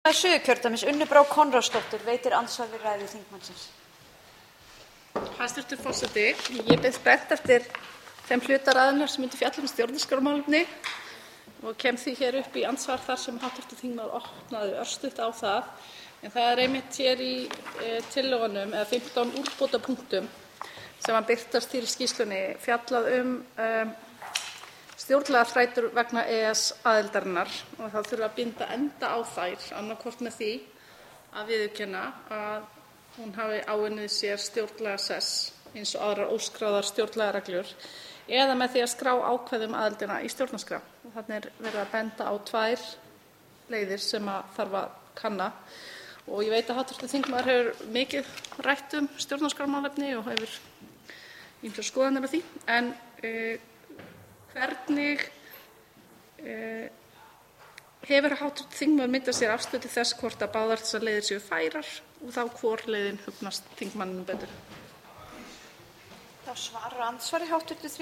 Suðurkjördæmis Unnu Brá Konráðsdóttir veitir andsvar við ræðu þingmannsins. Hæstv. forseti. Ég beið spennt eftir þeim hluta ræðunnar sem myndi fjalla stjórnarskrármálefni og kem því hér upp í andsvar þar sem hv. þingmaður opnaði örstutt á það. En það er einmitt hér í tillögunum eða 15 úrbótapunktum sem birtast í skýrslunni fjallað stjórnlagaþrætur vegna EES-aðildarinnar og þá þurfi að binda enda á þær, annaðhvort með því að viðurkenna að hún hafi áunnið sér stjórnlagasess eins og aðrar óskráðar stjórnlagareglur eða með því að skrá ákvæði aðildina í stjórnarskrá. Þarna er verið að benda á 2 leiðir sem þarf að kanna og ég veit að hv. þingmaður hefur mikið rætt stjórnarskrármálefni og hefur ýmsar skoðanir á því, en hvernig hefur hv. þingmaður myndað sér afstöðu til þess hvort að báðar þessar leiðir séu færar og þá hvor leiðin hugnast þingmanninum betur? Þá svarar andsvari hv.